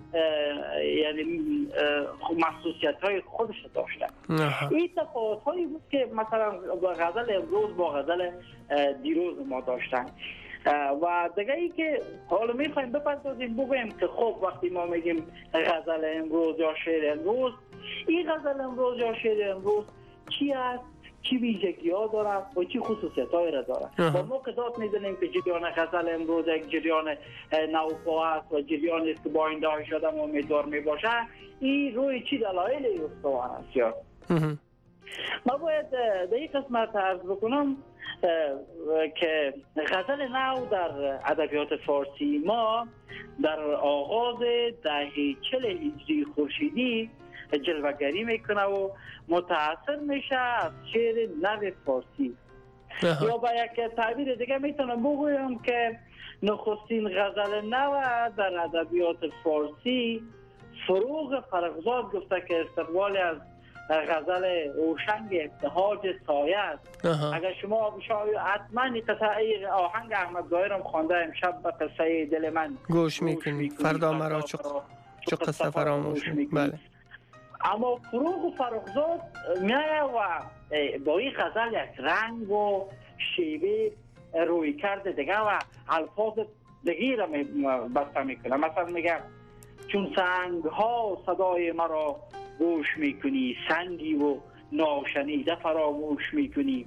یعنی مخصوصیت‌های خودش داشته. این تفاوت‌هایی بود که مثلا غزل امروز با غزل دیروز ما داشتن. و دیگه ای که حالا میخوایم بپردازیم بگویم که خب وقتی ما میگیم غزل امروز یا شعر امروز، این غزل امروز یا شعر امروز چی است، چی ویژگی ها داره و چی خصوصیت های را داره. و ما که داد میزنیم که جریان غزل امروز یک جریان نوپا است و جریان است که با این داعی شده و امیدوار میباشه، این روی چی دلایل استوار است. یا ما باید در این قسمت عرض بکنم که غزل نو در ادبیات فارسی ما در آغاز دهه چهل هجری خورشیدی جلوه‌گری میکنه و متأثر میشه از شعر نو فارسی. یا با یک تعبیر دیگه میتونم بگویم که نخستین غزل نو در ادبیات فارسی فروغ فرخزاد گفته که استقبال از غزل اوشنگ ابتهاج سایه است. اگر شما شاید حتما قطعه آهنگ احمد ظاهر هم خوانده امشب به قصه دل من گوش میکنی، فردا مرا چه قصه فراموش میکنی. بله. اما فروغ فرخزاد میایه و با این غزل یک رنگ و شیوه روی کرده دیگه و الفاظ دیگه را بسته میکنه. مثلا میگه چون سنگ ها صدای مرا گوش میکنی، سنگی و ناشنیده فراموش میکنی.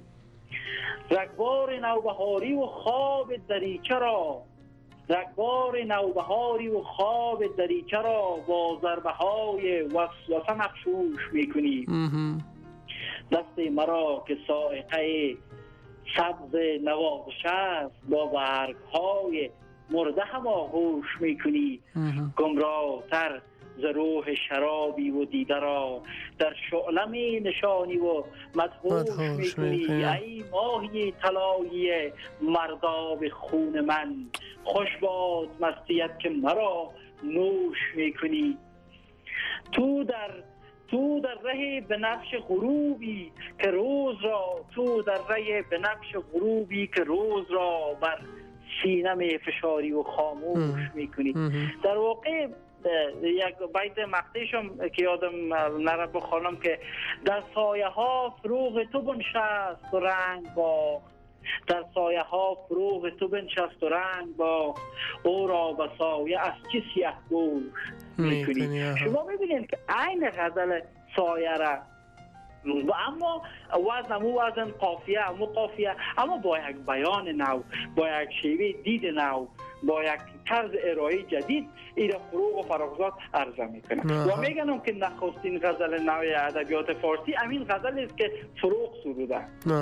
رگبار نوبهاری و خواب دریچه را رگبار نوبهاری و خواب دریچه را با ضربه های وسوسه مغشوش میکنی. دست مرا که سائقه سبز نوازش است با برگ های مرده هم آغوش میکنی. گمراه تر ز روح شرابی و دیده را در شعله نشانی و مدهوش میکنی. ای ماهی طلایی مرداب خون من، خوش باد مستیت که مرا نوش میکنی. تو در تو در ره به نقش غروبی که روز را تو در ره به نقش غروبی که روز را بر سینه می فشاری و خاموش میکنی. در واقع یک بیت مقطعشم که یادم نره بخوانم که در سایه ها فروغ تو بنشست و رنگ با در سایه ها فروغ تو بنشست و رنگ با او را به سایه از چی سیه گوش میکنی. شما میبینید که عین غزل سایه را اما وزن مو وزن قافیه مو قافیه اما با یک بیان نو، با یک شیوه دید نو، با یک طرز ارائه جدید ایره فروغ و فرخزاد عرضه میکنه. و میگنم که نخستین غزل نوی ادبیات فارسی امین غزل است که فروغ سروده.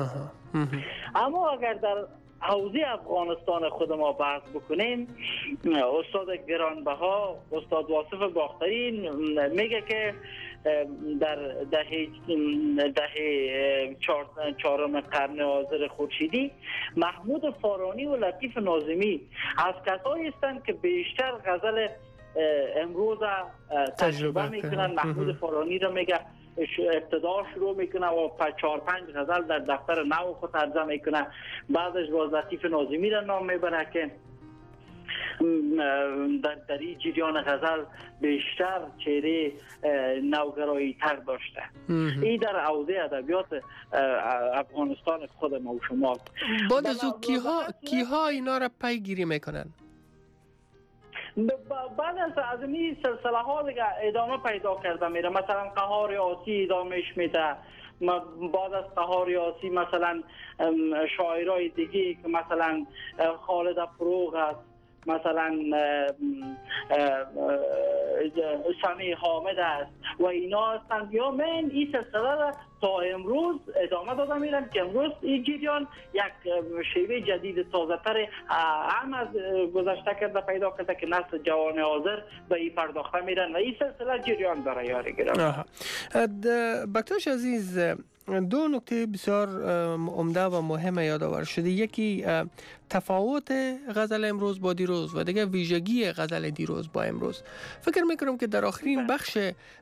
اما اگر در حوزه افغانستان خود ما بحث بکنیم، استاد گرانبها استاد واصف باختری میگه که در دهه دهه چهارم قرن حاضر خورشیدی محمود فارانی و لطیف ناظمی از کسایی هستند که بیشتر غزل امروز تجربه میکنن. محمود فارانی را میگه ابتدا شروع میکنه و چهار پنج غزل در دفتر نو خود عرضه میکنه. بعدش باز لطیف ناظمی را نام میبره که در در این جریان غزل بیشتر چهره نوگرایی تر داشته. این در حوزه ادبیات افغانستان خود ما و شما. بعد از او کیها کیها اینا را پیگیری میکنن؟ بعد از از این سلسله ها دیگه ادامه پیدا کرده میره. مثلا قهار آسی ادامهش میده. بعد از قهار آسی مثلا شاعرای دیگه که مثلا خالد فروغ است، مثلا سمی حامد است و اینا هستند. یا من این سلسله را تا امروز ادامه داده میرم که امروز این جریان یک شیوه جدید تازه‌تر هم از گذشته کرده پیدا کرده که نسل جوان حاضر به این پرداخته میرن و این سلسله جریان داره. یاری گرم بکتاش عزیز، دو نکته بسیار عمده و مهم یادآور شده. یکی تفاوت غزل امروز با دیروز و دیگه ویژگی غزل دیروز با امروز. فکر میکنم که در آخرین بخش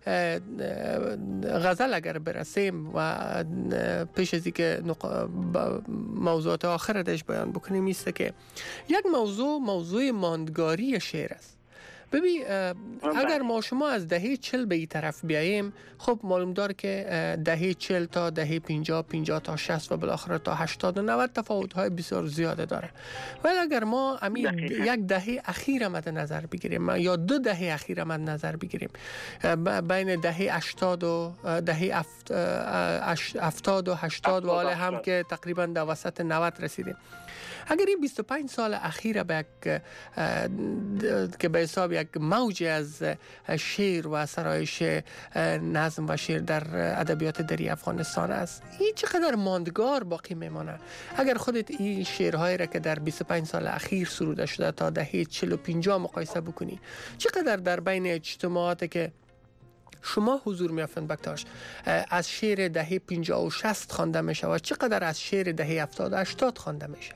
غزل اگر برسیم و پیش از اینکه موضوعات آخرش بیان بکنیم ایست که یک موضوع موضوع ماندگاری شعر است. ببین اگر ما شما از دهه چل به این طرف بیاییم، خب معلوم دار که دهه چل تا دهه پنجاه، پنجاه تا شصت و بالاخره تا هشتاد و نود تفاوت‌های بسیار زیاده داره. ولی اگر ما امید یک دهه اخیر مد نظر بگیریم یا دو دهه اخیر مد نظر بگیریم، بین دهه هشتاد و دهه هفتاد و هشتاد و حالا هم که تقریبا در وسط نود رسیدیم، اگر این بیست و پنج سال اخیر به یک که به حساب یک موج از شعر و سرایش نظم و شعر در ادبیات دری افغانستان است، این چقدر ماندگار باقی میمانه؟ اگر خودت این شعرهایی را که در بیست و پنج سال اخیر سروده شده تا دهه چهل و پنجاه مقایسه بکنی، چقدر در بین اجتماعاتی که شما حضور می‌یافتند بکتاش از شعر دهه پنجاه و شصت خوانده میشه و چقدر از شعر دهه هفتاد و هشتاد خوانده میشه؟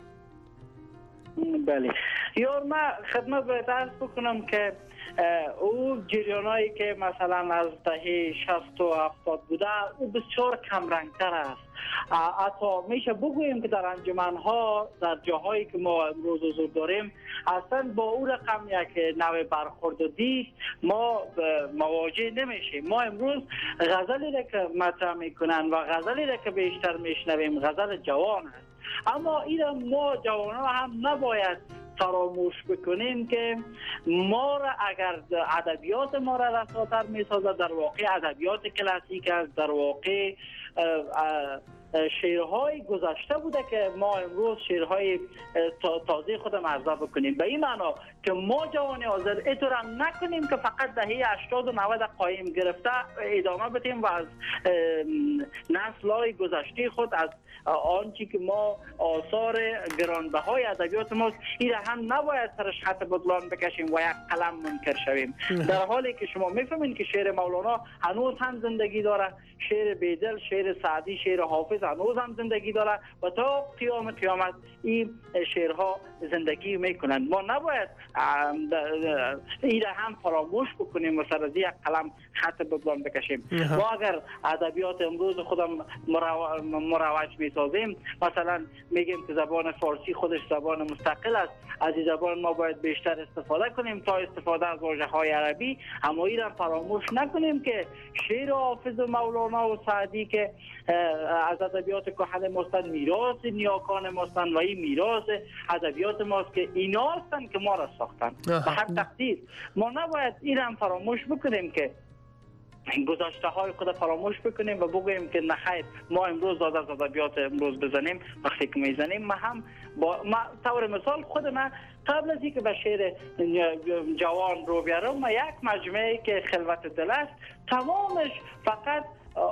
بله یار ما خدمت باید عرض بکنم که او جریانایی که مثلا از دهه شصت و هفتاد بوده او بسیار کم رنگتر است. حتی میشه بگوییم که در انجمن‌ها در جاهایی که ما امروز حضور داریم اصلا با او رقم یک نوع برخورد و دید ما مواجه نمیشیم. ما امروز غزلی را که مطرح میکنن و غزلی را که بیشتر میشنویم غزل جوان است، اما این ما جوان ها هم نباید فراموش بکنیم که ما را اگر ادبیات ما را رساتر میسازد در واقع ادبیات کلاسیک است، در واقع شعرهای گذشته بوده که ما امروز شعرهای تازه خودم عرضه بکنیم. به این معنا که ما جوان حاضر اینطور هم نکنیم که فقط دهه هشتاد و نود قایم گرفته ادامه بدیم و از نسل‌های گذشته خود از آنچه که ما آثار گرانبهای ادبیات ماست این هم نباید سرش خط بدلان بکشیم و یک قلم منکر شویم. در حالی که شما میفهمین که شعر مولانا هنوز هم زندگی داره، شعر بیدل، شعر سعدی، شعر حافظ هنوز هم زندگی داره و تا قیام قیامت این شعرها زندگی میکنند. ما نباید این هم فراموش بکنیم و سر از یک قلم خط بدلان بکشیم. ما اگر ادبیات امروز خودم مروج میسازیم، مثلا میگیم که زبان فارسی خودش زبان مستقل است، از این زبان ما باید بیشتر استفاده کنیم تا استفاده از واژه‌های عربی، اما این را فراموش نکنیم که شعر حافظ و مولانا و سعدی که از ادبیات کهن ماستن، میراث نیاکان ماستن و این میراث ادبیات ماست که اینا هستن که ما را ساختن. به هر تقدیر ما نباید این را فراموش بکنیم که گذشته های خود فراموش بکنیم و بگوییم که نخیر ما امروز داد از ادبیات امروز بزنیم. وقتی که میزنیم ما هم با ما طور مثال خود من قبل از اینکه به شعر جوان رو بیارم ما یک مجموعه که خلوت دل است تمامش فقط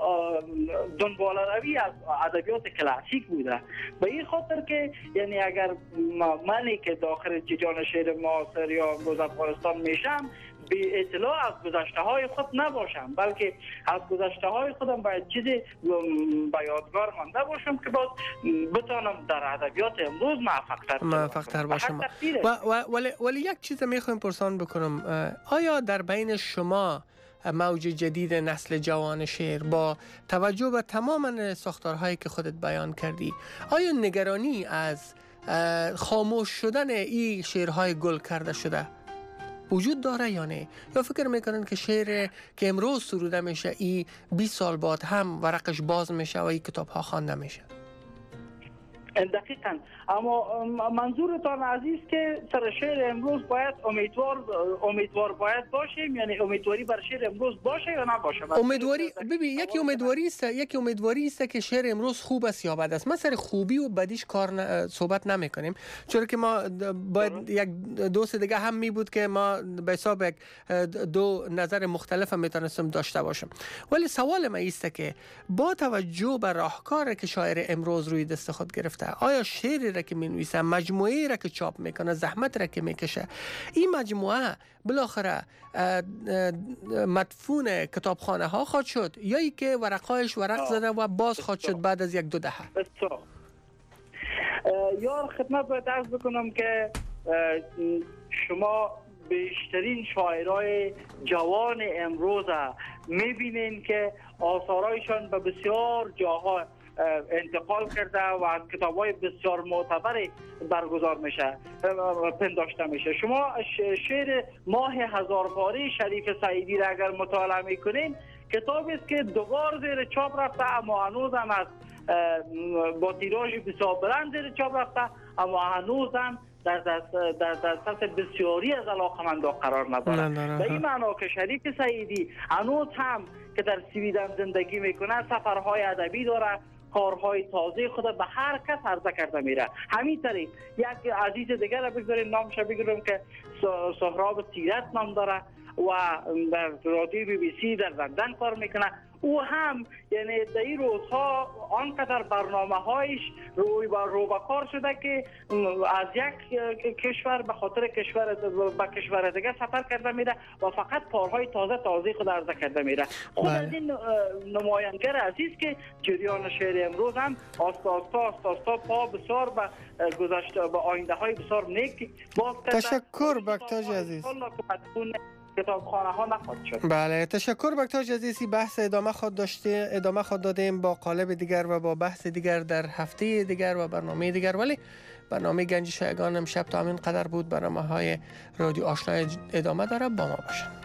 دنبال روی از ادبیات کلاسیک بوده. به این خاطر که یعنی اگر منی که داخل جریان شعر معاصر یا امروز افغانستان میشم به اطلاع از گذشته های خود نباشم، بلکه از گذشته های خودم باید چیزی به یادگار مانده باشم که باز بتانم در ادبیات امروز موفق‌تر موفق‌تر باشم. و ولی ولی یک چیز میخوایم پرسان بکنم، آیا در بین شما موج جدید نسل جوان شعر با توجه به تمام ساختارهایی که خودت بیان کردی، آیا نگرانی از خاموش شدن این شعرهای گل کرده شده وجود داره یا نه؟ یا فکر میکنن که شعر که امروز سروده میشه ای بیست سال بعد هم ورقش باز میشه و این کتاب ها خوانده میشه؟ دقیقاً. اما منظورتان عزیز که سر شعر امروز باید امیدوار امیدوار باید باشیم، یعنی امیدواری بر شعر امروز باشه یا نباشه؟ امیدواری ببین یکی امیدواری است یکی امیدواری است که شعر امروز خوب است یا بد است. ما سر خوبی و بدیش کار ن... صحبت نمیکنیم، چون که ما باید یک دوست دیگه هم می بود که ما به حساب یک دو نظر مختلف میتونستم داشته باشم. ولی سوال ما است که با توجه به راهکاری که شاعر امروز روی دست خود گرفته، آیا شعری را که می نویسه، مجموعه را که چاپ میکنه، زحمت را که میکشه، این مجموعه بالاخره مدفون کتابخانه ها خواهد شد یا ای که ورقایش ورق زده و باز خواهد شد بعد از یک دو دهه؟ یار خدمت باید عرض بکنم که شما بیشترین شاعرای جوان امروز میبینین که آثارایشان به بسیار جاها انتقال کرده و از کتاب‌های بسیار معتبری برگزار میشه پنداشته میشه. شما شعر ماه هزار باری شریف سعیدی را اگر مطالعه میکنین، کتابی است که دوبار زیر چاپ رفته اما هنوز هم از با تیراژ بسیار بلند زیر چاپ رفته اما هنوز هم در دست در دسترس بسیاری از علاقه‌مندان قرار نداره. به این معنا که شریف سعیدی هنوز هم که در سویدن زندگی میکنه سفرهای ادبی داره کارهای تازه خود به هر کس عرضه کرده میره. همین طریق یک عزیز دیگر را بگذاریم نامش بگیرم که سهراب سیرت نام داره و در رادیو بی بی سی در لندن کار میکنه. او هم یعنی در این روزها آنقدر برنامه هایش روی با رو به کار شده که از یک کشور به خاطر کشور به کشور دیگه سفر کرده میره و فقط کارهای تازه تازه خود عرضه کرده میره. خود بله. از این نمایانگر عزیز که جریان شعر امروز هم آستا آستا آستا آستا پا بسیار به گذشته به آینده های بسیار نیک باز کرده. تشکر بکتاج عزیز. کتابخانه ها نخواهد شد. بله تشکر بکتاج عزیزی. بحث ادامه خود داشته ادامه خود دادیم با قالب دیگر و با بحث دیگر در هفته دیگر و برنامه دیگر، ولی برنامه گنج شایگان امشب تا همین قدر بود. برنامه های رادیو آشنا ادامه داره، با ما باشن.